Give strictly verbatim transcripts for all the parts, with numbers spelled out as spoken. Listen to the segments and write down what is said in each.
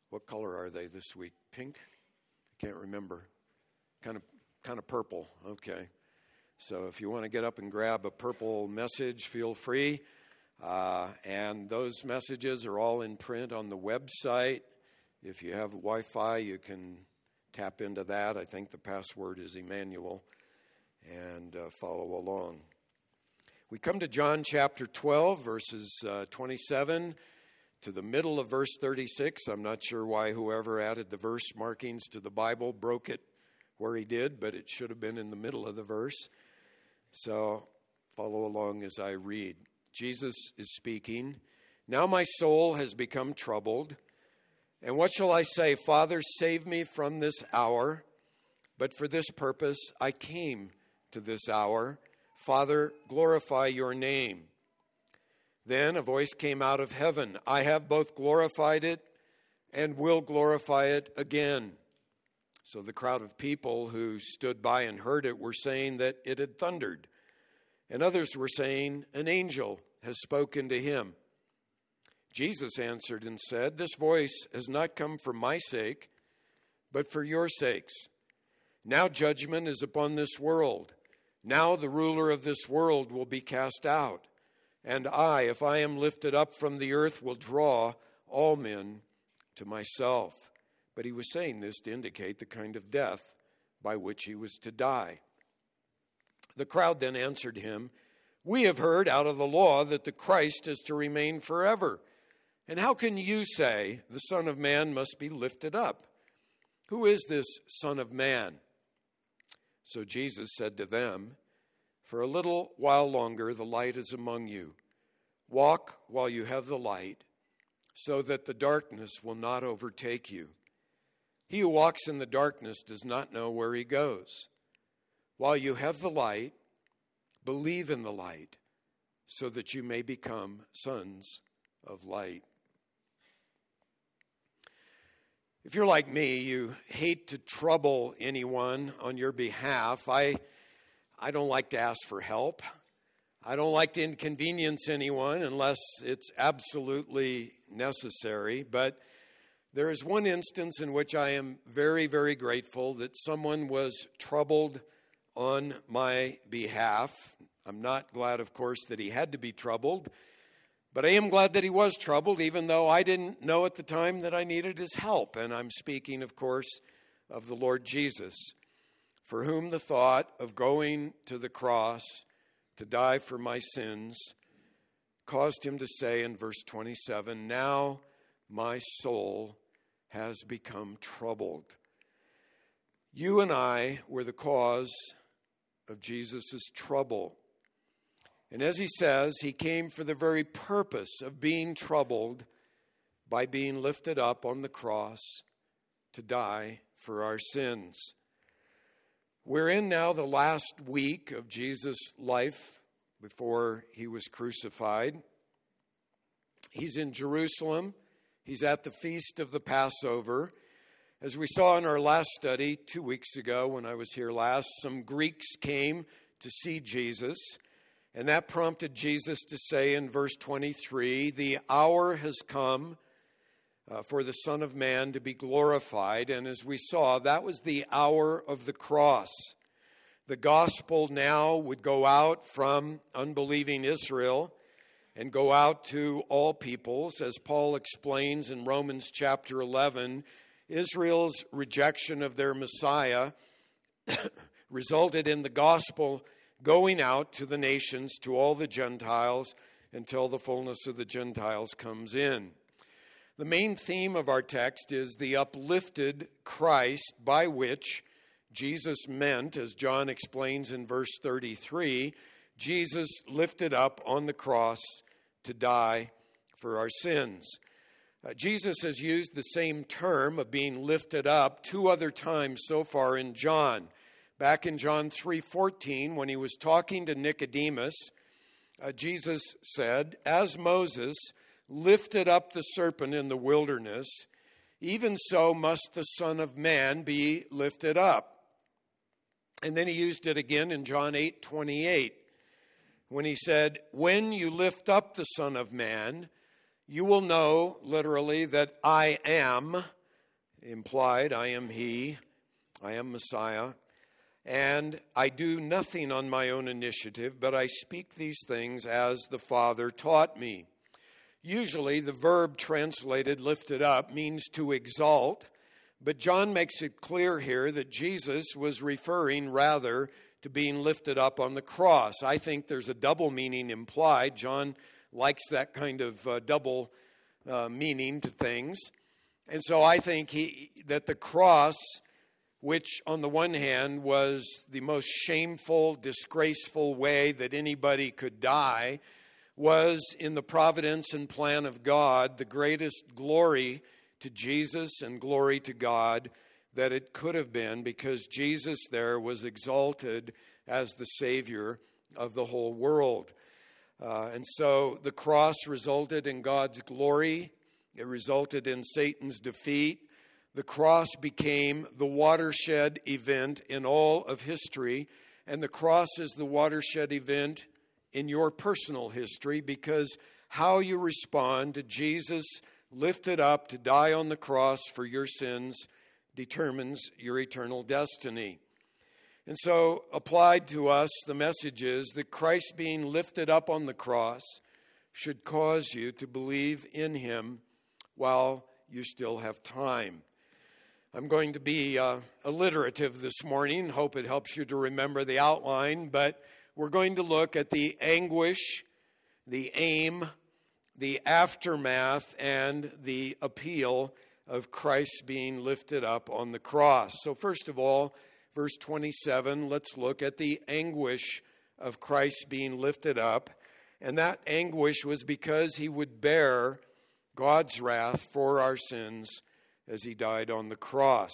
What color are they this week? Pink? I can't remember. Kind of, kind of purple. Okay. So if you want to get up and grab a purple message, feel free. Uh, and those messages are all in print on the website. If you have Wi-Fi, you can tap into that. I think the password is Emmanuel, and uh, follow along. We come to John chapter twelve, verses uh, twenty-seven to the middle of verse thirty-six. I'm not sure why whoever added the verse markings to the Bible broke it where he did, but it should have been in the middle of the verse. So follow along as I read. Jesus is speaking. Now my soul has become troubled. And what shall I say? Father, save me from this hour. But for this purpose I came to this hour. Father, glorify your name. Then a voice came out of heaven. I have both glorified it and will glorify it again. So the crowd of people who stood by and heard it were saying that it had thundered. And others were saying, an angel has spoken to him. Jesus answered and said, this voice has not come for my sake, but for your sakes. Now judgment is upon this world. Now the ruler of this world will be cast out. And I, if I am lifted up from the earth, will draw all men to myself. But he was saying this to indicate the kind of death by which he was to die. The crowd then answered him, we have heard out of the law that the Christ is to remain forever. And how can you say the Son of Man must be lifted up? Who is this Son of Man? So Jesus said to them, for a little while longer the light is among you. Walk while you have the light, so that the darkness will not overtake you. He who walks in the darkness does not know where he goes. While you have the light, believe in the light, so that you may become sons of light. If you're like me, you hate to trouble anyone on your behalf. I, I don't like to ask for help. I don't like to inconvenience anyone unless it's absolutely necessary. But there is one instance in which I am very, very grateful that someone was troubled on my behalf. I'm not glad, of course, that he had to be troubled. But I am glad that he was troubled, even though I didn't know at the time that I needed his help. And I'm speaking, of course, of the Lord Jesus, for whom the thought of going to the cross to die for my sins caused him to say in verse twenty-seven, now my soul has become troubled. You and I were the cause of Jesus' trouble. And as he says, he came for the very purpose of being troubled by being lifted up on the cross to die for our sins. We're in now the last week of Jesus' life before he was crucified. He's in Jerusalem. He's at the feast of the Passover. As we saw in our last study two weeks ago when I was here last, some Greeks came to see Jesus. And that prompted Jesus to say in verse twenty-three, the hour has come uh, for the Son of Man to be glorified. And as we saw, that was the hour of the cross. The gospel now would go out from unbelieving Israel and go out to all peoples. As Paul explains in Romans chapter eleven, Israel's rejection of their Messiah resulted in the gospel going out to the nations, to all the Gentiles, until the fullness of the Gentiles comes in. The main theme of our text is the uplifted Christ, by which Jesus meant, as John explains in verse thirty-three, Jesus lifted up on the cross to die for our sins. Uh, Jesus has used the same term of being lifted up two other times so far in John. Back in John three fourteen, when he was talking to Nicodemus, uh, Jesus said, as Moses lifted up the serpent in the wilderness, even so must the Son of Man be lifted up. And then he used it again in John eight twenty-eight, when he said, when you lift up the Son of Man, you will know, literally, that I am implied, I am he, I am Messiah, and I do nothing on my own initiative, but I speak these things as the Father taught me. Usually the verb translated lifted up means to exalt, but John makes it clear here that Jesus was referring rather to being lifted up on the cross. I think there's a double meaning implied. John likes that kind of uh, double uh, meaning to things. And so I think he that the cross, which on the one hand was the most shameful, disgraceful way that anybody could die, was in the providence and plan of God the greatest glory to Jesus and glory to God that it could have been, because Jesus there was exalted as the Savior of the whole world. Uh, and so the cross resulted in God's glory. It resulted in Satan's defeat. The cross became the watershed event in all of history, and the cross is the watershed event in your personal history, because how you respond to Jesus lifted up to die on the cross for your sins determines your eternal destiny. And so, applied to us, the message is that Christ being lifted up on the cross should cause you to believe in him while you still have time. I'm going to be uh, alliterative this morning. Hope it helps you to remember the outline, but we're going to look at the anguish, the aim, the aftermath, and the appeal of Christ being lifted up on the cross. So first of all, verse twenty-seven, let's look at the anguish of Christ being lifted up. And that anguish was because he would bear God's wrath for our sins as he died on the cross.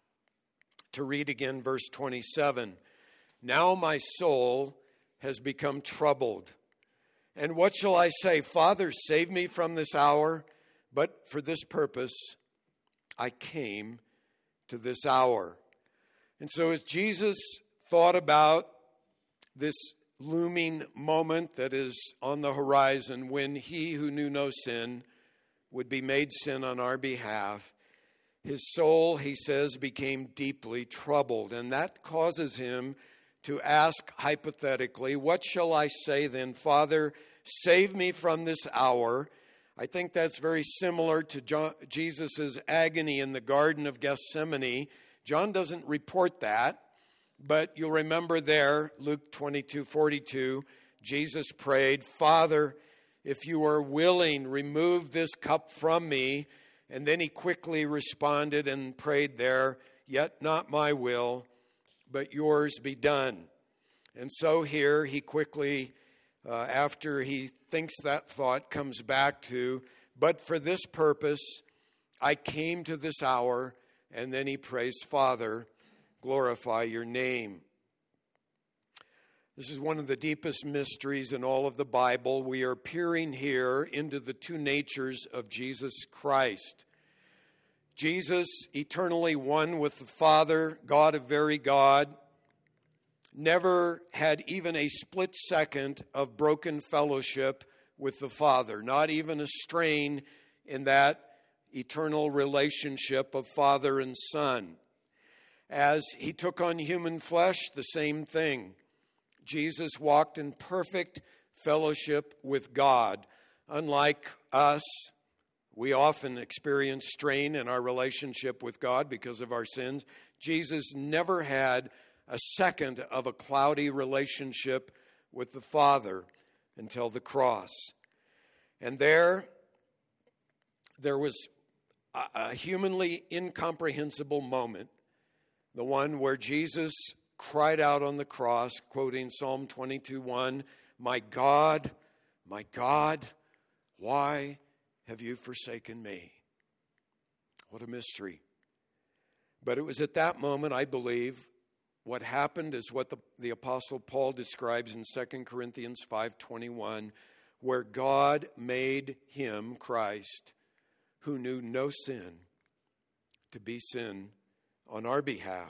To read again verse twenty-seven, now my soul has become troubled. And what shall I say? Father, save me from this hour. But for this purpose I came to this hour. And so as Jesus thought about this looming moment that is on the horizon when he who knew no sin would be made sin on our behalf, his soul, he says, became deeply troubled. And that causes him to ask hypothetically, what shall I say then? Father, save me from this hour. I think that's very similar to John, Jesus' agony in the Garden of Gethsemane. John doesn't report that, but you'll remember there, Luke twenty-two forty-two, Jesus prayed, Father, if you are willing, remove this cup from me. And then he quickly responded and prayed there, yet not my will, but yours be done. And so here he quickly, uh, after he thinks that thought, comes back to, but for this purpose I came to this hour. And then he prays, Father, glorify your name. This is one of the deepest mysteries in all of the Bible. We are peering here into the two natures of Jesus Christ. Jesus, eternally one with the Father, God of very God, never had even a split second of broken fellowship with the Father, not even a strain in that eternal relationship of Father and Son. As he took on human flesh, the same thing. Jesus walked in perfect fellowship with God. Unlike us, we often experience strain in our relationship with God because of our sins. Jesus never had a second of a cloudy relationship with the Father until the cross. And there, there was a humanly incomprehensible moment, the one where Jesus cried out on the cross, quoting Psalm twenty-two one, my God, my God, why have you forsaken me? What a mystery. But it was at that moment, I believe, what happened is what the, the Apostle Paul describes in Second Corinthians five twenty-one, where God made him, Christ, who knew no sin, to be sin on our behalf,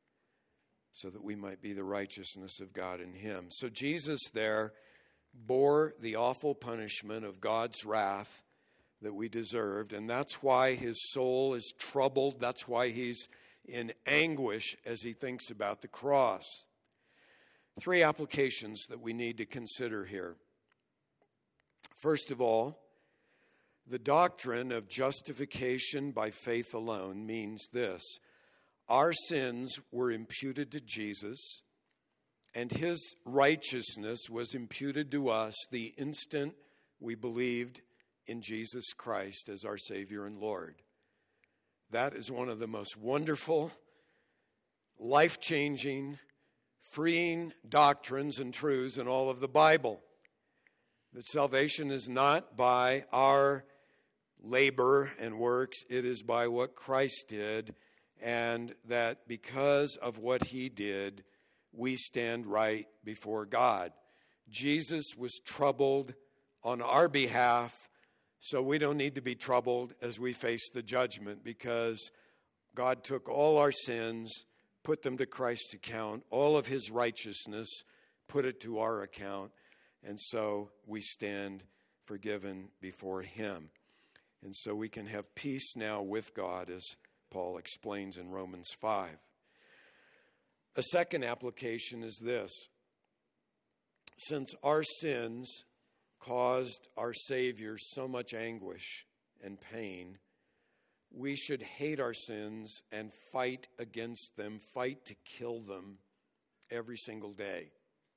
so that we might be the righteousness of God in him. So Jesus there bore the awful punishment of God's wrath that we deserved. And that's why his soul is troubled. That's why he's in anguish as he thinks about the cross. Three applications that we need to consider here. First of all, the doctrine of justification by faith alone means this: our sins were imputed to Jesus, and his righteousness was imputed to us the instant we believed in Jesus Christ as our Savior and Lord. That is one of the most wonderful, life-changing, freeing doctrines and truths in all of the Bible. That salvation is not by our labor and works, it is by what Christ did, and that because of what he did, we stand right before God. Jesus was troubled on our behalf, so we don't need to be troubled as we face the judgment, because God took all our sins, put them to Christ's account, all of his righteousness, put it to our account, and so we stand forgiven before him. And so we can have peace now with God, as Paul explains in Romans five. A second application is this: since our sins caused our Savior so much anguish and pain, we should hate our sins and fight against them, fight to kill them every single day.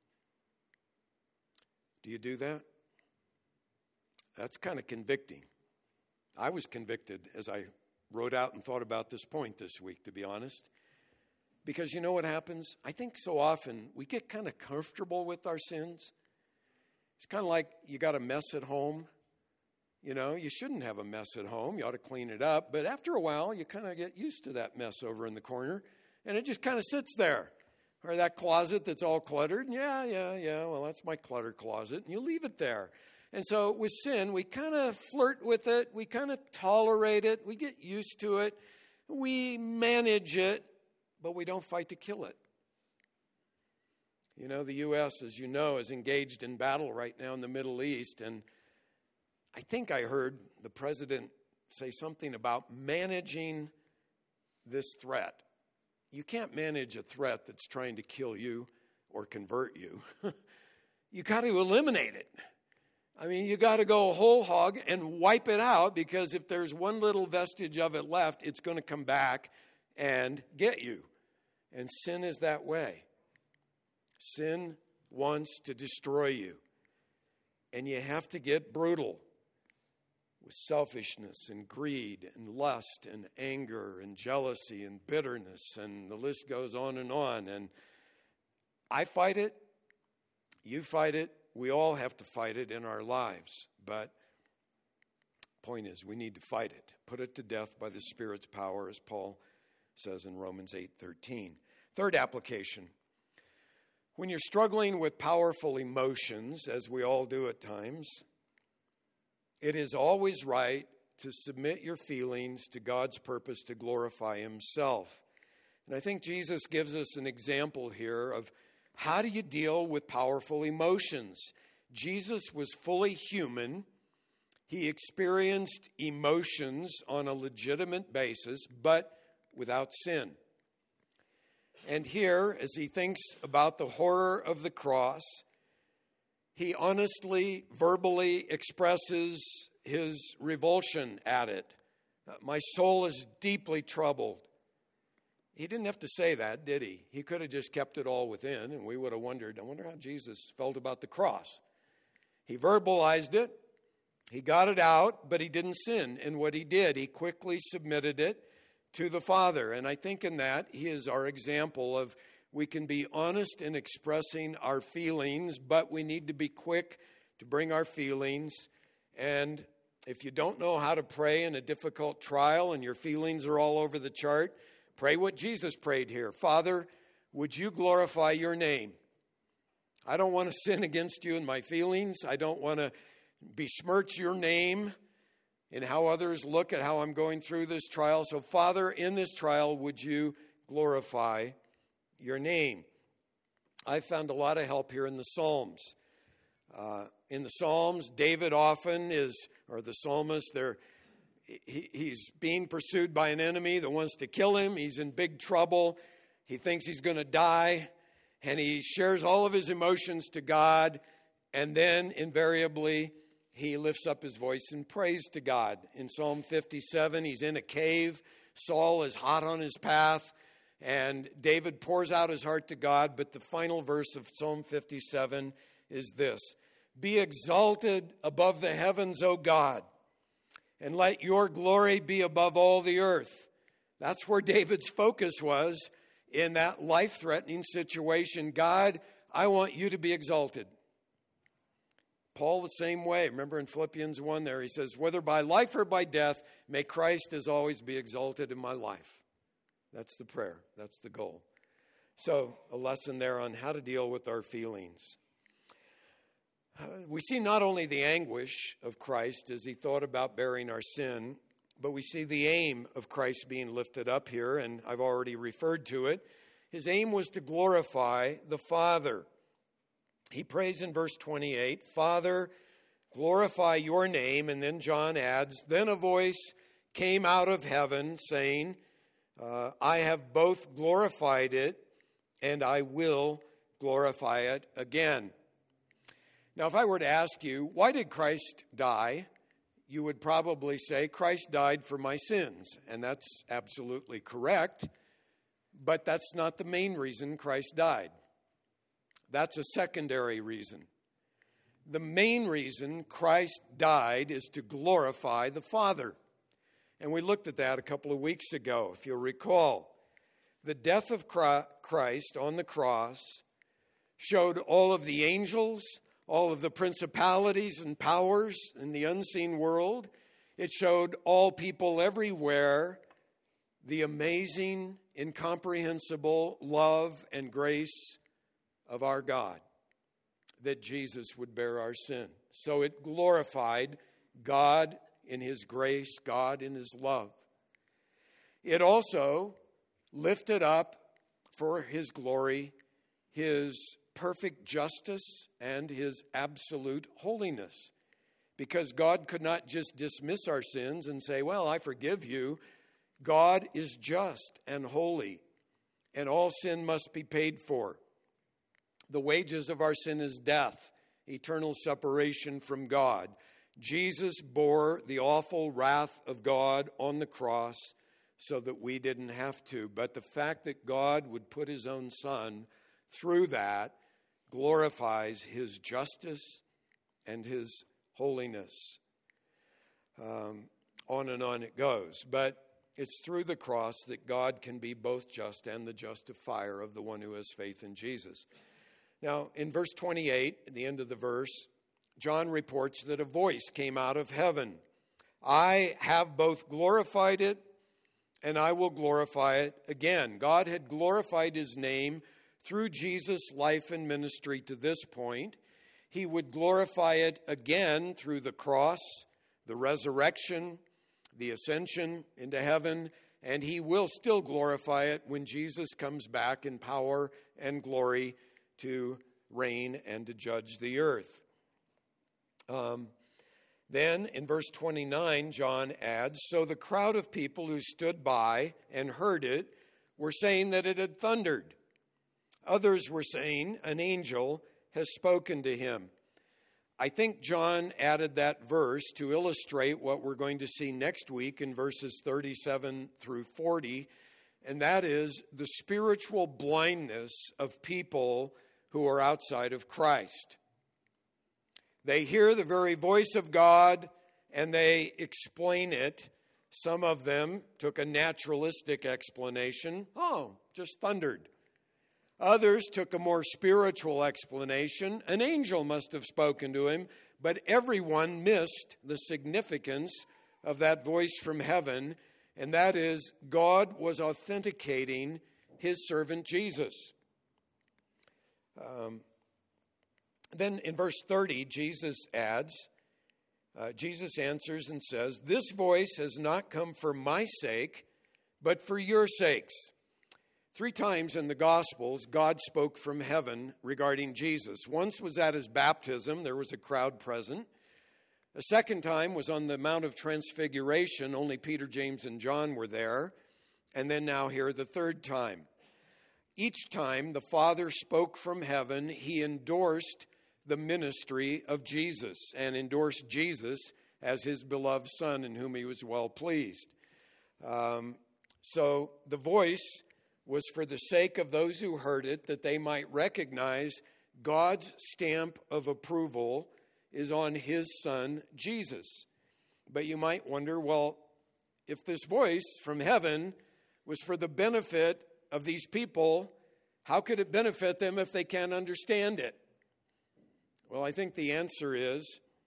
Do you do that? That's kind of convicting. I was convicted as I wrote out and thought about this point this week, to be honest. Because you know what happens? I think so often we get kind of comfortable with our sins. It's kind of like you got a mess at home. You know, you shouldn't have a mess at home. You ought to clean it up. But after a while, you kind of get used to that mess over in the corner, and it just kind of sits there. Or that closet that's all cluttered. Yeah, yeah, yeah, well, that's my clutter closet. And you leave it there. And so with sin, we kind of flirt with it. We kind of tolerate it. We get used to it. We manage it, but we don't fight to kill it. You know, the U S, as you know, is engaged in battle right now in the Middle East. And I think I heard the president say something about managing this threat. You can't manage a threat that's trying to kill you or convert you. You got to eliminate it. I mean, you got to go whole hog and wipe it out, because if there's one little vestige of it left, it's going to come back and get you. And sin is that way. Sin wants to destroy you. And you have to get brutal with selfishness and greed and lust and anger and jealousy and bitterness, and the list goes on and on. And I fight it. You fight it. We all have to fight it in our lives. But point is, we need to fight it. Put it to death by the Spirit's power, as Paul says in Romans eight thirteen. Third application. When you're struggling with powerful emotions, as we all do at times, it is always right to submit your feelings to God's purpose to glorify himself. And I think Jesus gives us an example here of how do you deal with powerful emotions. Jesus was fully human. He experienced emotions on a legitimate basis, but without sin. And here, as he thinks about the horror of the cross, he honestly, verbally expresses his revulsion at it. My soul is deeply troubled. He didn't have to say that, did he? He could have just kept it all within, and we would have wondered, I wonder how Jesus felt about the cross. He verbalized it. He got it out, but he didn't sin in what he did. He quickly submitted it to the Father. And I think in that, he is our example of we can be honest in expressing our feelings, but we need to be quick to bring our feelings. And if you don't know how to pray in a difficult trial and your feelings are all over the chart, pray what Jesus prayed here. Father, would you glorify your name? I don't want to sin against you in my feelings. I don't want to besmirch your name in how others look at how I'm going through this trial. So, Father, in this trial, would you glorify your name? I found a lot of help here in the Psalms. Uh, in the Psalms, David often is, or the psalmist, they're, he, he's being pursued by an enemy that wants to kill him. He's in big trouble. He thinks he's going to die. And he shares all of his emotions to God. And then invariably, he lifts up his voice and prays to God. In Psalm fifty-seven, he's in a cave. Saul is hot on his path. And David pours out his heart to God. But the final verse of Psalm fifty-seven is this: "Be exalted above the heavens, O God, and let your glory be above all the earth." That's where David's focus was in that life-threatening situation. God, I want you to be exalted. Paul the same way. Remember in Philippians one there, he says, "Whether by life or by death, may Christ as always be exalted in my life." That's the prayer. That's the goal. So a lesson there on how to deal with our feelings. Uh, we see not only the anguish of Christ as he thought about bearing our sin, but we see the aim of Christ being lifted up here, and I've already referred to it. His aim was to glorify the Father. He prays in verse twenty-eight, "Father, glorify your name." And then John adds, "Then a voice came out of heaven saying, uh, I have both glorified it and I will glorify it again." Now, if I were to ask you, why did Christ die? You would probably say, Christ died for my sins. And that's absolutely correct. But that's not the main reason Christ died. That's a secondary reason. The main reason Christ died is to glorify the Father. And we looked at that a couple of weeks ago, if you'll recall. The death of Christ on the cross showed all of the angels, all of the principalities and powers in the unseen world. It showed all people everywhere the amazing, incomprehensible love and grace of our God, that Jesus would bear our sin. So it glorified God in his grace, God in his love. It also lifted up for his glory his perfect justice and his absolute holiness. Because God could not just dismiss our sins and say, well, I forgive you. God is just and holy, and all sin must be paid for. The wages of our sin is death, eternal separation from God. Jesus bore the awful wrath of God on the cross so that we didn't have to. But the fact that God would put his own Son through that glorifies his justice and his holiness. Um, on and on it goes. But it's through the cross that God can be both just and the justifier of the one who has faith in Jesus. Now, in verse twenty-eight, at the end of the verse, John reports that a voice came out of heaven. I have both glorified it and I will glorify it again. God had glorified his name through Jesus' life and ministry to this point. He would glorify it again through the cross, the resurrection, the ascension into heaven, and he will still glorify it when Jesus comes back in power and glory to reign and to judge the earth. Um, then in verse twenty-nine, John adds, so the crowd of people who stood by and heard it were saying that it had thundered. Others were saying an angel has spoken to him. I think John added that verse to illustrate what we're going to see next week in verses thirty-seven through forty, and that is the spiritual blindness of people who are outside of Christ. They hear the very voice of God and they explain it. Some of them took a naturalistic explanation. Oh, just thundered. Others took a more spiritual explanation. An angel must have spoken to him, but everyone missed the significance of that voice from heaven, and that is God was authenticating his servant Jesus. Um, then in verse thirty, Jesus adds, uh, Jesus answers and says, this voice has not come for my sake, but for your sakes. Three times in the Gospels, God spoke from heaven regarding Jesus. Once was at his baptism. There was a crowd present. A second time was on the Mount of Transfiguration. Only Peter, James, and John were there. And then now here the third time. Each time the Father spoke from heaven, he endorsed the ministry of Jesus and endorsed Jesus as his beloved Son in whom he was well pleased. Um, so the voice was for the sake of those who heard it, that they might recognize God's stamp of approval is on his Son, Jesus. But you might wonder, well, if this voice from heaven was for the benefit of these people, how could it benefit them if they can't understand it? Well, I think the answer is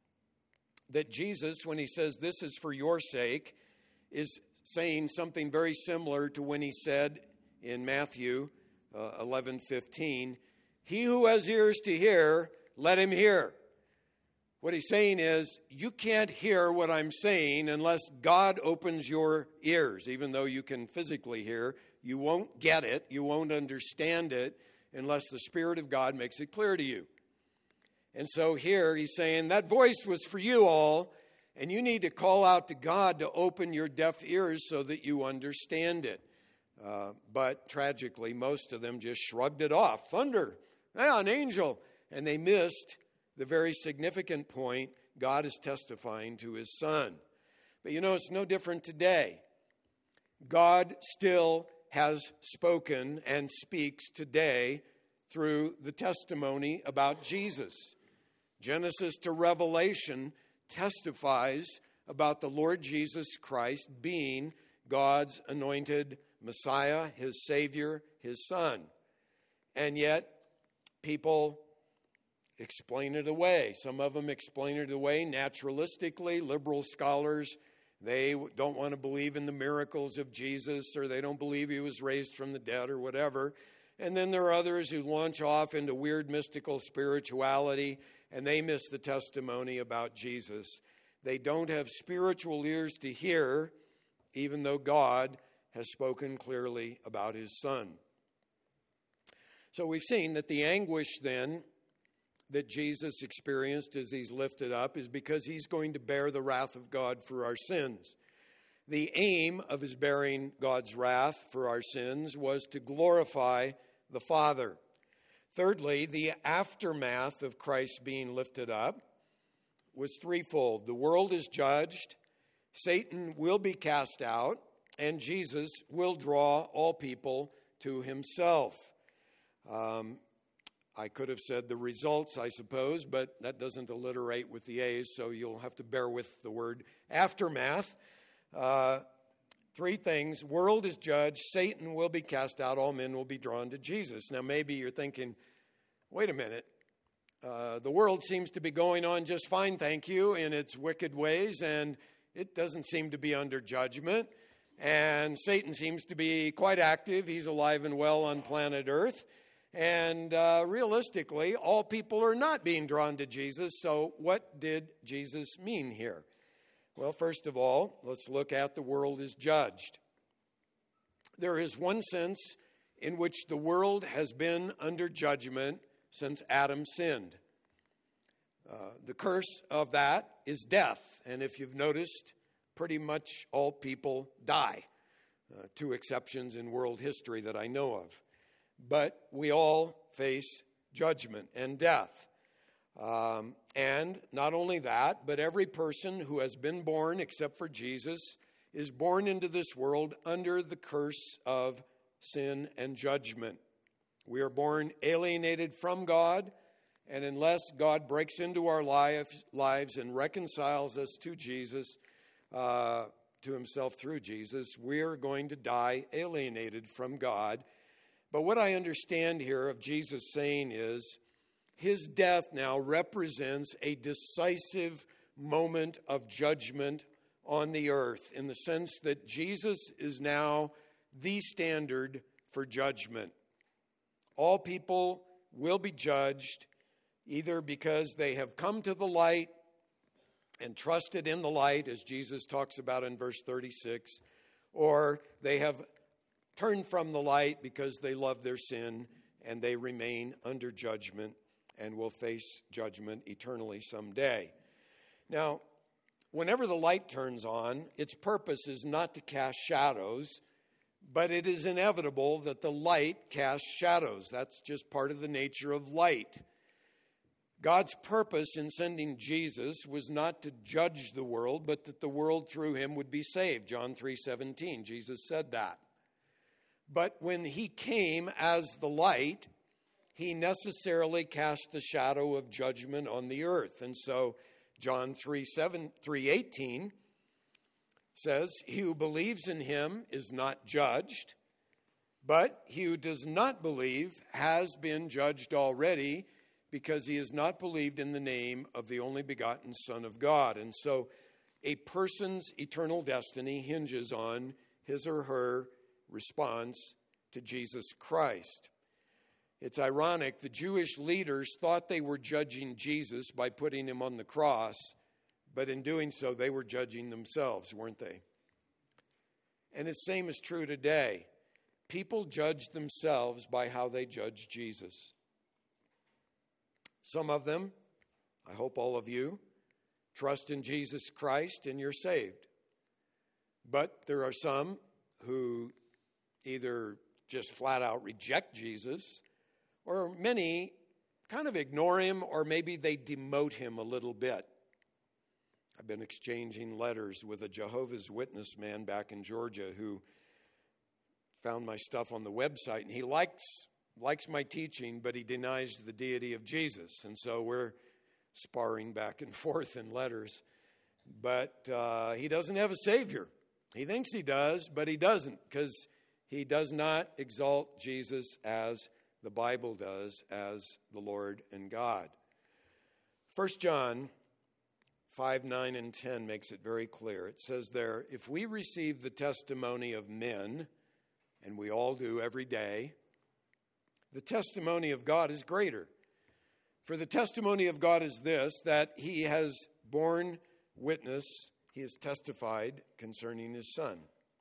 that Jesus, when he says this is for your sake, is saying something very similar to when he said in Matthew uh, eleven fifteen, he who has ears to hear, let him hear. What he's saying is, you can't hear what I'm saying unless God opens your ears. Even though you can physically hear, you won't get it, you won't understand it unless the Spirit of God makes it clear to you. And so here he's saying, that voice was for you all, and you need to call out to God to open your deaf ears so that you understand it. Uh, but tragically, most of them just shrugged it off. Thunder, yeah, an angel. And they missed the very significant point God is testifying to his Son. But you know, it's no different today. God still has spoken and speaks today through the testimony about Jesus. Genesis to Revelation testifies about the Lord Jesus Christ being God's anointed Messiah, his Savior, his Son. And yet, people explain it away. Some of them explain it away naturalistically. Liberal scholars, they don't want to believe in the miracles of Jesus, or they don't believe he was raised from the dead or whatever. And then there are others who launch off into weird mystical spirituality, and they miss the testimony about Jesus. They don't have spiritual ears to hear, even though God has spoken clearly about his Son. So we've seen that the anguish then that Jesus experienced as he's lifted up is because he's going to bear the wrath of God for our sins. The aim of his bearing God's wrath for our sins was to glorify the Father. Thirdly, the aftermath of Christ being lifted up was threefold. The world is judged, Satan will be cast out, and Jesus will draw all people to himself. Um, I could have said the results, I suppose, but that doesn't alliterate with the A's, so you'll have to bear with the word aftermath. Uh, three things. World is judged, Satan will be cast out, all men will be drawn to Jesus. Now maybe you're thinking, wait a minute, uh, the world seems to be going on just fine, thank you, in its wicked ways, and it doesn't seem to be under judgment. And Satan seems to be quite active. He's alive and well on planet Earth. And uh, realistically, all people are not being drawn to Jesus. So what did Jesus mean here? Well, first of all, let's look at the world is judged. There is one sense in which the world has been under judgment since Adam sinned. Uh, the curse of that is death. And if you've noticed, pretty much all people die. Uh, two exceptions in world history that I know of. But we all face judgment and death. Um, and not only that, but every person who has been born, except for Jesus, is born into this world under the curse of sin and judgment. We are born alienated from God, and unless God breaks into our lives, lives and reconciles us to Jesus, uh, to himself through Jesus, we're going to die alienated from God. But what I understand here of Jesus saying is, his death now represents a decisive moment of judgment on the earth, in the sense that Jesus is now the standard for judgment. All people will be judged either because they have come to the light and trusted in the light, as Jesus talks about in verse thirty-six, or they have turn from the light because they love their sin, and they remain under judgment and will face judgment eternally someday. Now, whenever the light turns on, its purpose is not to cast shadows, but it is inevitable that the light casts shadows. That's just part of the nature of light. God's purpose in sending Jesus was not to judge the world, but that the world through him would be saved. John three seventeen, Jesus said that. But when he came as the light, he necessarily cast the shadow of judgment on the earth. And so John three eighteen says, he who believes in him is not judged, but he who does not believe has been judged already, because he has not believed in the name of the only begotten Son of God. And so a person's eternal destiny hinges on his or her response to Jesus Christ. It's ironic, the Jewish leaders thought they were judging Jesus by putting him on the cross, but in doing so, they were judging themselves, weren't they? And the same is true today. People judge themselves by how they judge Jesus. Some of them, I hope all of you, trust in Jesus Christ and you're saved. But there are some who either just flat out reject Jesus, or many kind of ignore him, or maybe they demote him a little bit. I've been exchanging letters with a Jehovah's Witness man back in Georgia who found my stuff on the website, and he likes likes my teaching, but he denies the deity of Jesus. And so we're sparring back and forth in letters. But uh, he doesn't have a Savior. He thinks he does, but he doesn't, because he does not exalt Jesus as the Bible does, as the Lord and God. First John five, nine, and ten makes it very clear. It says there, if we receive the testimony of men, and we all do every day, the testimony of God is greater. For the testimony of God is this, that he has borne witness, he has testified concerning his Son.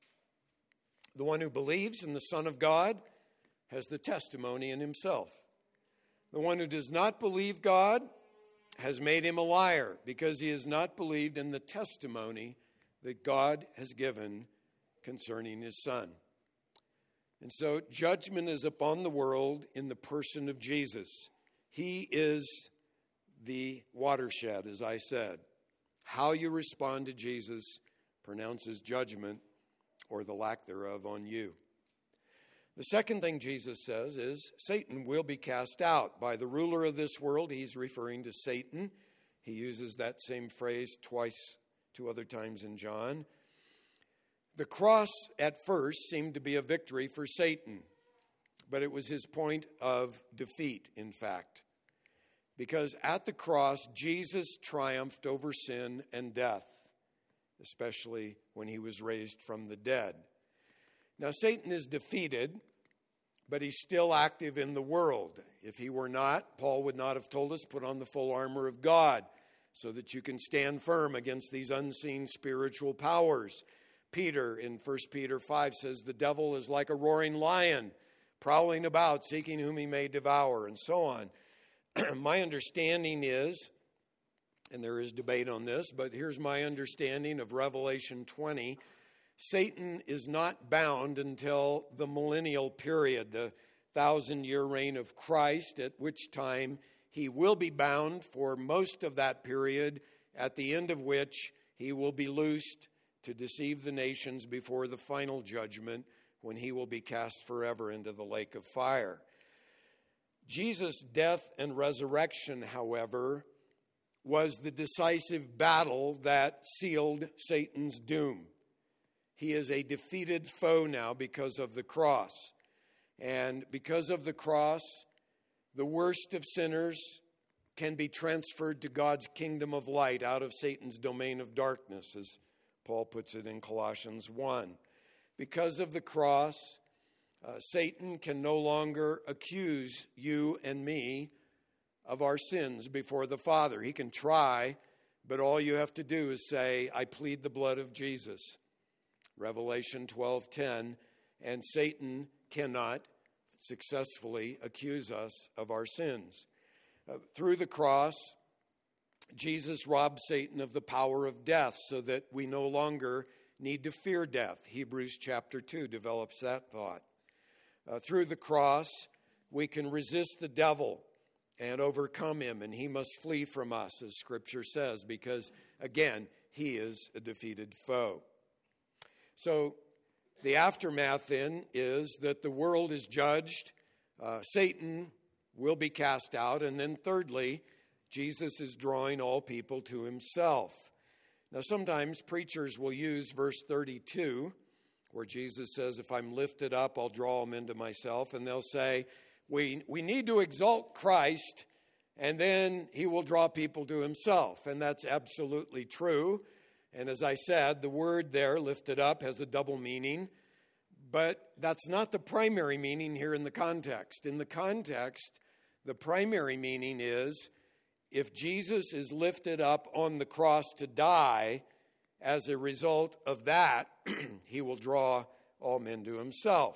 The one who believes in the Son of God has the testimony in himself. The one who does not believe God has made him a liar, because he has not believed in the testimony that God has given concerning his Son. And so judgment is upon the world in the person of Jesus. He is the watershed, as I said. How you respond to Jesus pronounces judgment, or the lack thereof, on you. The second thing Jesus says is Satan will be cast out by the ruler of this world. He's referring to Satan. He uses that same phrase twice, two other times in John. The cross at first seemed to be a victory for Satan, but it was his point of defeat, in fact. Because at the cross, Jesus triumphed over sin and death, especially when he was raised from the dead. Now, Satan is defeated, but he's still active in the world. If he were not, Paul would not have told us, put on the full armor of God, so that you can stand firm against these unseen spiritual powers. Peter in First Peter five says, the devil is like a roaring lion, prowling about, seeking whom he may devour, and so on. My understanding is, and there is debate on this, but here's my understanding of Revelation twenty. Satan is not bound until the millennial period, the thousand-year reign of Christ, at which time he will be bound for most of that period, at the end of which he will be loosed to deceive the nations before the final judgment, when he will be cast forever into the lake of fire. Jesus' death and resurrection, however, was the decisive battle that sealed Satan's doom. He is a defeated foe now because of the cross. And because of the cross, the worst of sinners can be transferred to God's kingdom of light out of Satan's domain of darkness, as Paul puts it in Colossians one. Because of the cross, uh, Satan can no longer accuse you and me of our sins before the Father. He can try, but all you have to do is say, I plead the blood of Jesus. Revelation twelve ten, and Satan cannot successfully accuse us of our sins. Uh, through the cross, Jesus robbed Satan of the power of death so that we no longer need to fear death. Hebrews chapter two develops that thought. Uh, through the cross, we can resist the devil and overcome him, and he must flee from us, as Scripture says, because, again, he is a defeated foe. So the aftermath, then, is that the world is judged, uh, Satan will be cast out, and then thirdly, Jesus is drawing all people to himself. Now, sometimes preachers will use verse thirty-two, where Jesus says, if I'm lifted up, I'll draw them into myself, and they'll say, we, we need to exalt Christ, and then he will draw people to himself, and that's absolutely true. And as I said, the word there, lifted up, has a double meaning, but that's not the primary meaning here in the context. In the context, the primary meaning is, if Jesus is lifted up on the cross to die, as a result of that, he will draw all men to himself.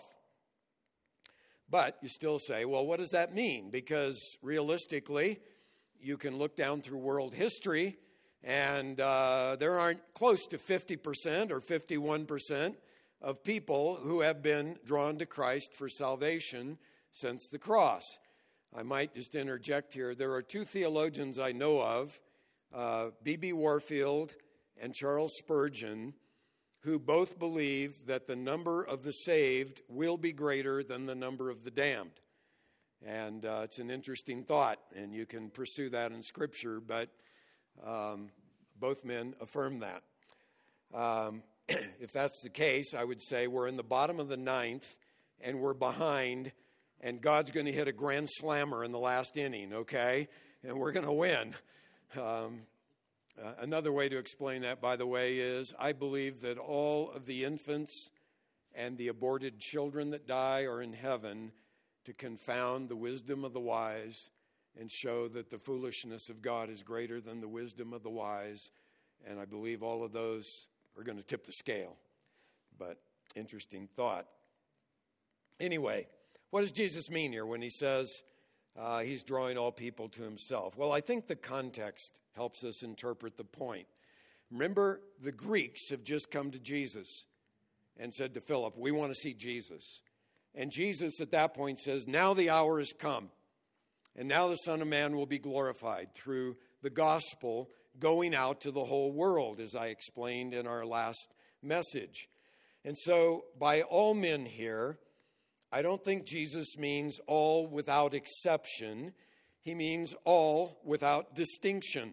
But you still say, well, what does that mean? Because realistically, you can look down through world history, and uh, there aren't close to fifty percent or fifty-one percent of people who have been drawn to Christ for salvation since the cross. I might just interject here. There are two theologians I know of, uh, B B Warfield and Charles Spurgeon, who both believe that the number of the saved will be greater than the number of the damned. And uh, it's an interesting thought, and you can pursue that in Scripture, but um, both men affirm that. Um, if that's the case, I would say we're in the bottom of the ninth, and we're behind, and God's going to hit a grand slammer in the last inning, okay? And we're going to win. Um, uh, another way to explain that, by the way, is I believe that all of the infants and the aborted children that die are in heaven to confound the wisdom of the wise and show that the foolishness of God is greater than the wisdom of the wise. And I believe all of those are going to tip the scale. But interesting thought. Anyway, what does Jesus mean here when he says uh, he's drawing all people to himself? Well, I think the context helps us interpret the point. Remember, the Greeks have just come to Jesus and said to Philip, we want to see Jesus. And Jesus at that point says, now the hour has come, and now the Son of Man will be glorified through the gospel going out to the whole world, as I explained in our last message. And so, by all men here, I don't think Jesus means all without exception. He means all without distinction.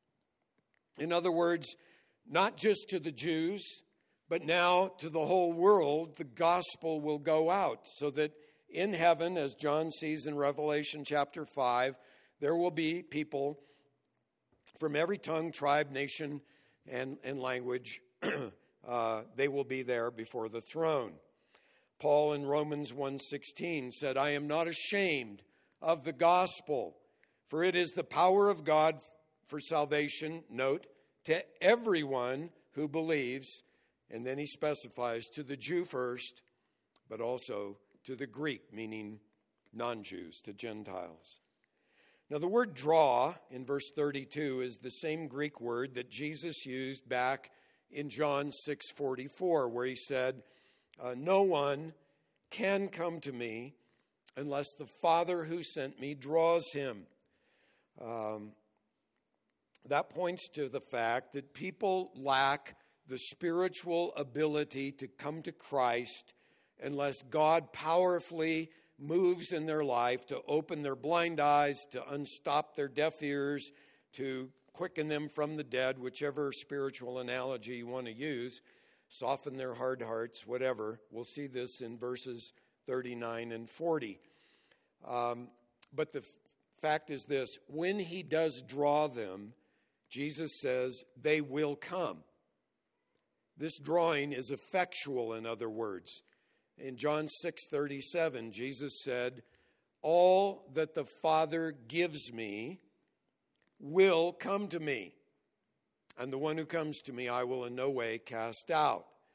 In other words, not just to the Jews, but now to the whole world, the gospel will go out, so that in heaven, as John sees in Revelation chapter five, there will be people from every tongue, tribe, nation, and, and language. uh, they will be there before the throne. Paul in Romans one sixteen said, I am not ashamed of the gospel, for it is the power of God for salvation, note, to everyone who believes. And then he specifies to the Jew first, but also to the Greek, meaning non-Jews, to Gentiles. Now the word draw in verse thirty-two is the same Greek word that Jesus used back in John six forty-four, where he said, uh, no one can come to me unless the Father who sent me draws him. Um, that points to the fact that people lack the spiritual ability to come to Christ unless God powerfully moves in their life to open their blind eyes, to unstop their deaf ears, to quicken them from the dead, whichever spiritual analogy you want to use, soften their hard hearts, whatever. We'll see this in verses thirty-nine and forty. Um, but the f- fact is this, when he does draw them, Jesus says they will come. This drawing is effectual, in other words. In John six thirty-seven, Jesus said, all that the Father gives me will come to me, and the one who comes to me I will in no way cast out.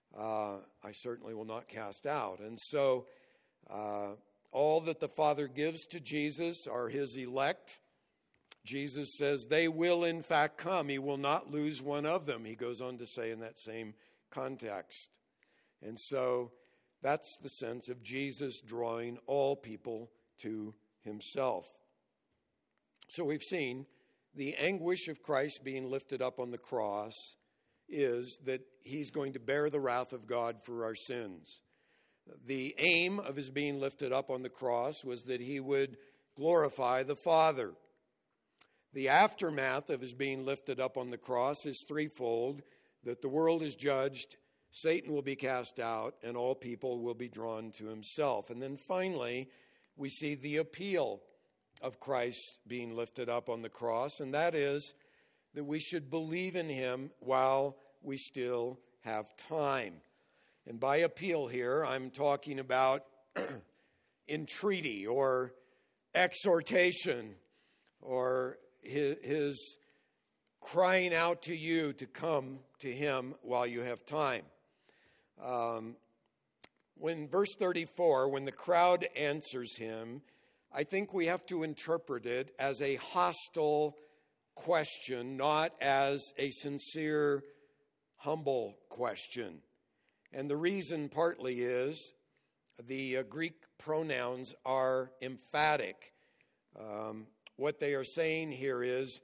uh, I certainly will not cast out. And so uh, all that the Father gives to Jesus are his elect. Jesus says they will in fact come. He will not lose one of them, he goes on to say in that same context. And so that's the sense of Jesus drawing all people to himself. So we've seen the anguish of Christ being lifted up on the cross is that he's going to bear the wrath of God for our sins. The aim of his being lifted up on the cross was that he would glorify the Father. The aftermath of his being lifted up on the cross is threefold: that the world is judged, Satan will be cast out, and all people will be drawn to himself. And then finally, we see the appeal of Christ being lifted up on the cross, and that is that we should believe in him while we still have time. And by appeal here, I'm talking about entreaty or exhortation, or his, his crying out to you to come to him while you have time. Um, when verse thirty-four, when the crowd answers him, I think we have to interpret it as a hostile question, not as a sincere, humble question. And the reason partly is the uh, Greek pronouns are emphatic. Um, what they are saying here is,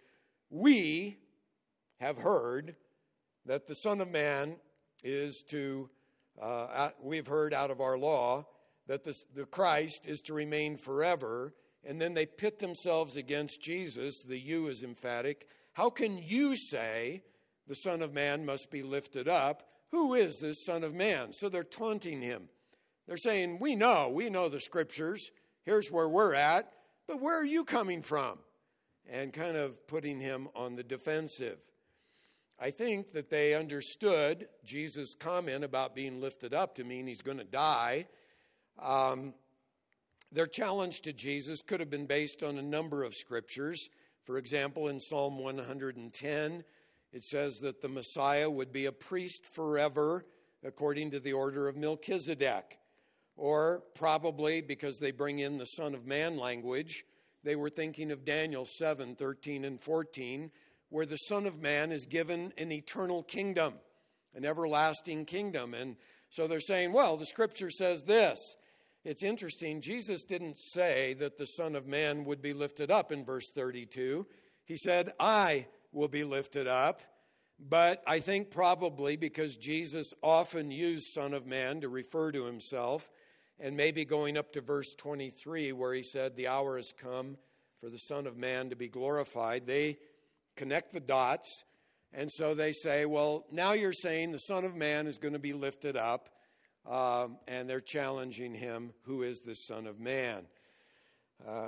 we have heard that the Son of Man is to, uh, we've heard out of our law that the, the Christ is to remain forever. And then they pit themselves against Jesus. The you is emphatic. How can you say the Son of Man must be lifted up? Who is this Son of Man? So they're taunting him. They're saying, we know, we know the Scriptures. Here's where we're at. But where are you coming from? And kind of putting him on the defensive. I think that they understood Jesus' comment about being lifted up to mean he's going to die. Um, their challenge to Jesus could have been based on a number of scriptures. For example, in Psalm one hundred ten, it says that the Messiah would be a priest forever according to the order of Melchizedek. Or probably because they bring in the Son of Man language, they were thinking of Daniel seven, thirteen and fourteen, where the Son of Man is given an eternal kingdom, an everlasting kingdom. And so they're saying, well, the Scripture says this. It's interesting, Jesus didn't say that the Son of Man would be lifted up in verse thirty-two. He said, I will be lifted up. But I think probably because Jesus often used Son of Man to refer to himself, and maybe going up to verse twenty-three where he said, the hour has come for the Son of Man to be glorified, they connect the dots. And so they say, well, now you're saying the Son of Man is going to be lifted up. Um, and they're challenging him, who is the Son of Man? Uh,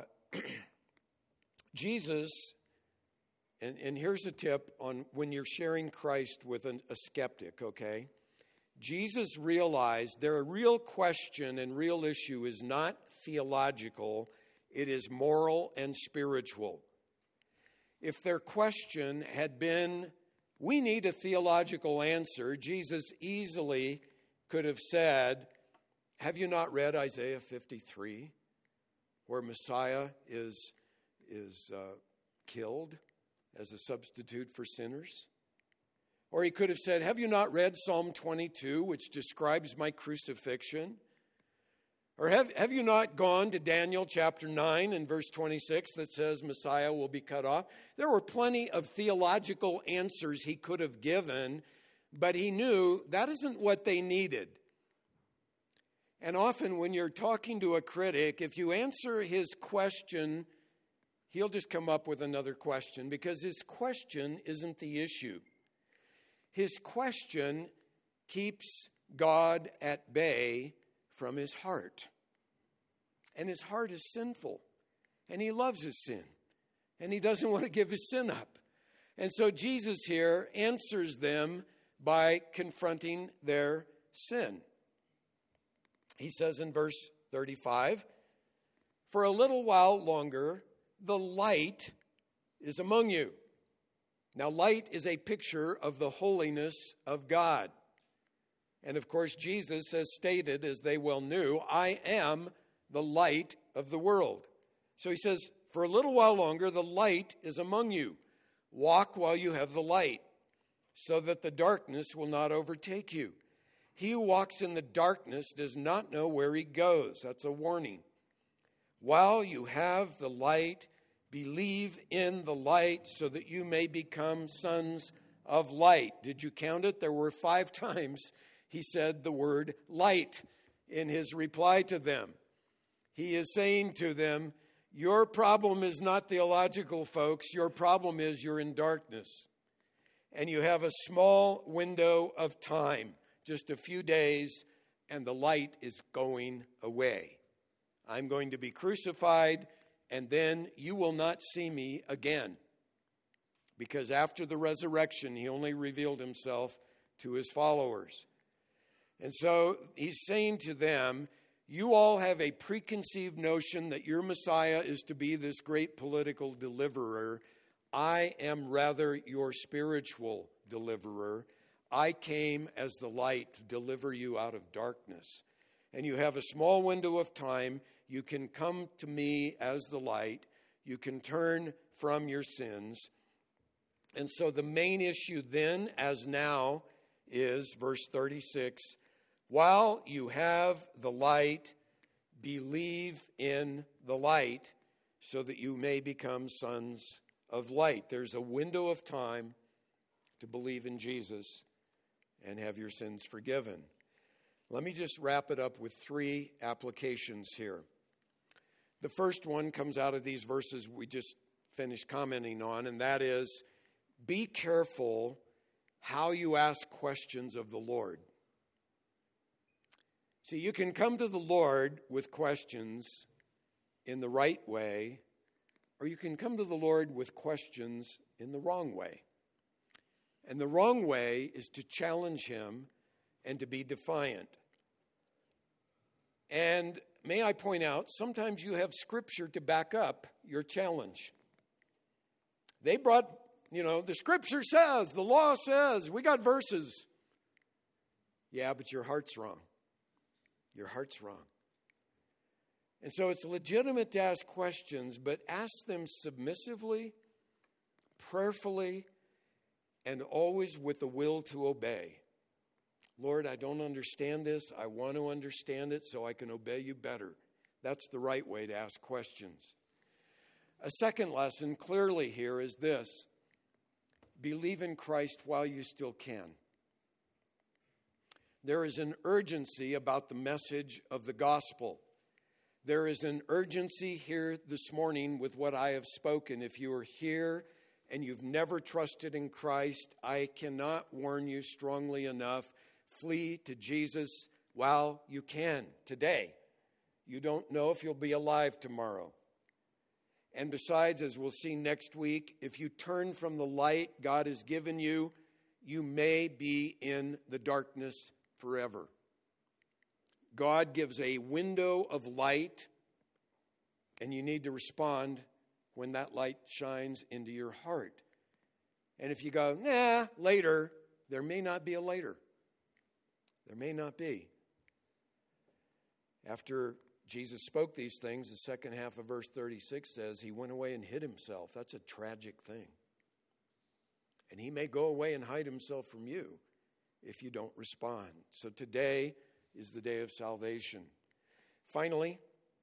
Jesus, and, and here's a tip on when you're sharing Christ with an, a skeptic, okay? Jesus realized their real question and real issue is not theological, it is moral and spiritual. If their question had been, we need a theological answer, Jesus easily could have said, have you not read Isaiah fifty-three, where Messiah is, is uh, killed as a substitute for sinners? Or he could have said, have you not read Psalm twenty-two, which describes my crucifixion? Or have, have you not gone to Daniel chapter nine and verse twenty-six that says Messiah will be cut off? There were plenty of theological answers he could have given, but he knew that isn't what they needed. And often when you're talking to a critic, if you answer his question, he'll just come up with another question because his question isn't the issue. His question keeps God at bay from his heart. And his heart is sinful. And he loves his sin. And he doesn't want to give his sin up. And so Jesus here answers them by confronting their sin. He says in verse thirty-five, for a little while longer, the light is among you. Now, light is a picture of the holiness of God. And of course, Jesus has stated, as they well knew, I am the light of the world. So he says, for a little while longer, the light is among you. Walk while you have the light, so that the darkness will not overtake you. He who walks in the darkness does not know where he goes. That's a warning. While you have the light, believe in the light so that you may become sons of light. Did you count it? There were five times he said the word light in his reply to them. He is saying to them, your problem is not theological, folks. Your problem is you're in darkness. And you have a small window of time, just a few days, and the light is going away. I'm going to be crucified, and then you will not see me again. Because after the resurrection, he only revealed himself to his followers. And so he's saying to them, you all have a preconceived notion that your Messiah is to be this great political deliverer. I am rather your spiritual deliverer. I came as the light to deliver you out of darkness. And you have a small window of time. You can come to me as the light. You can turn from your sins. And so the main issue then, as now, is verse thirty-six. While you have the light, believe in the light so that you may become sons of light. There's a window of time to believe in Jesus and have your sins forgiven. Let me just wrap it up with three applications here. The first one comes out of these verses we just finished commenting on, and that is, be careful how you ask questions of the Lord. See, you can come to the Lord with questions in the right way, or you can come to the Lord with questions in the wrong way. And the wrong way is to challenge him and to be defiant. And may I point out, sometimes you have scripture to back up your challenge. They brought, you know, the scripture says, the law says, we got verses. Yeah, but your heart's wrong. Your heart's wrong. And so it's legitimate to ask questions, but ask them submissively, prayerfully, and always with the will to obey. Lord, I don't understand this. I want to understand it so I can obey you better. That's the right way to ask questions. A second lesson clearly here is this: believe in Christ while you still can. There is an urgency about the message of the gospel. There is an urgency here this morning with what I have spoken. If you are here and you've never trusted in Christ, I cannot warn you strongly enough. Flee to Jesus while you can today. You don't know if you'll be alive tomorrow. And besides, as we'll see next week, if you turn from the light God has given you, you may be in the darkness forever. God gives a window of light, and you need to respond when that light shines into your heart. And if you go, nah, later, there may not be a later. There may not be. After Jesus spoke these things, the second half of verse thirty-six says he went away and hid himself. That's a tragic thing. And he may go away and hide himself from you if you don't respond. So today is the day of salvation. Finally,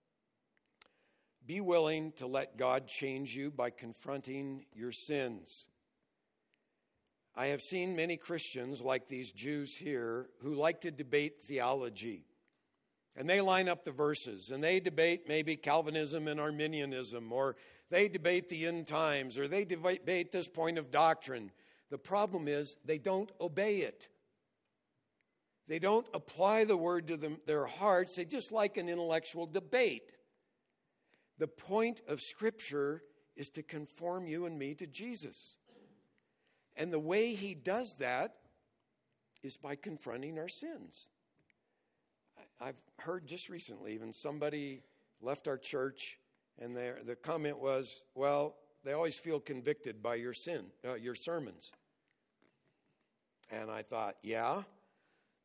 be willing to let God change you by confronting your sins. I have seen many Christians, like these Jews here, who like to debate theology. And they line up the verses, and they debate maybe Calvinism and Arminianism, or they debate the end times, or they debate this point of doctrine. The problem is they don't obey it. They don't apply the word to them, their hearts. They just like an intellectual debate. The point of Scripture is to conform you and me to Jesus. And the way he does that is by confronting our sins. I've heard just recently, even somebody left our church, and their, the comment was, well, they always feel convicted by your sin, uh, your sermons. And I thought, yeah,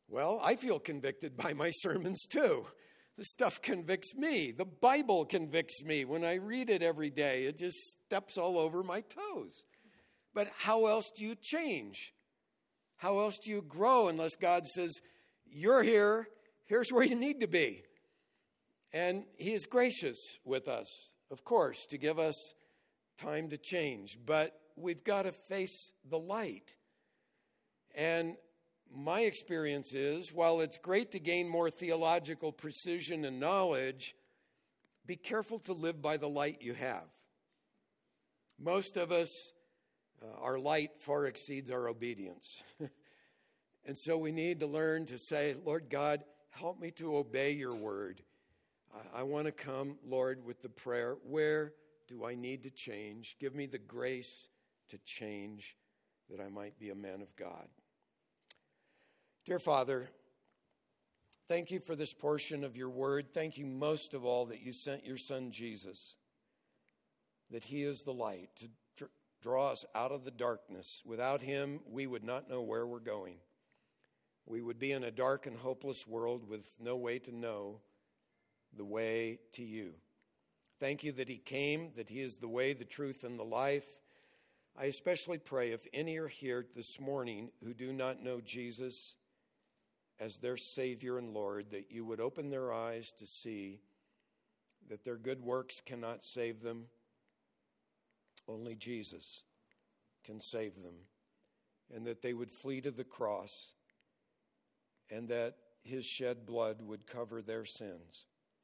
Well, I feel convicted by my sermons too. This stuff convicts me. The Bible convicts me. When I read it every day, it just steps all over my toes. But how else do you change? How else do you grow unless God says, you're here, here's where you need to be? And he is gracious with us, of course, to give us time to change. But we've got to face the light. And my experience is, while it's great to gain more theological precision and knowledge, be careful to live by the light you have. Most of us, uh, our light far exceeds our obedience. And so we need to learn to say, Lord God, help me to obey your word. I, I want to come, Lord, with the prayer, where do I need to change? Give me the grace to change that I might be a man of God. Dear Father, thank you for this portion of your word. Thank you most of all that you sent your son Jesus, that he is the light to dr- draw us out of the darkness. Without him, we would not know where we're going. We would be in a dark and hopeless world with no way to know the way to you. Thank you that he came, that he is the way, the truth, and the life. I especially pray if any are here this morning who do not know Jesus as their Savior and Lord, that you would open their eyes to see that their good works cannot save them. Only Jesus can save them. And that they would flee to the cross, and that his shed blood would cover their sins.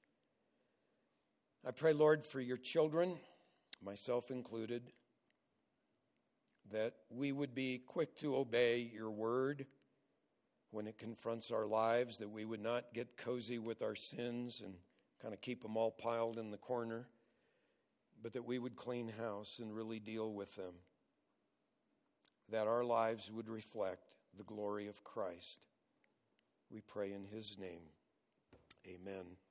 I pray, Lord, for your children, myself included, that we would be quick to obey your word when it confronts our lives, that we would not get cozy with our sins and kind of keep them all piled in the corner, but that we would clean house and really deal with them, that our lives would reflect the glory of Christ. We pray in his name. Amen.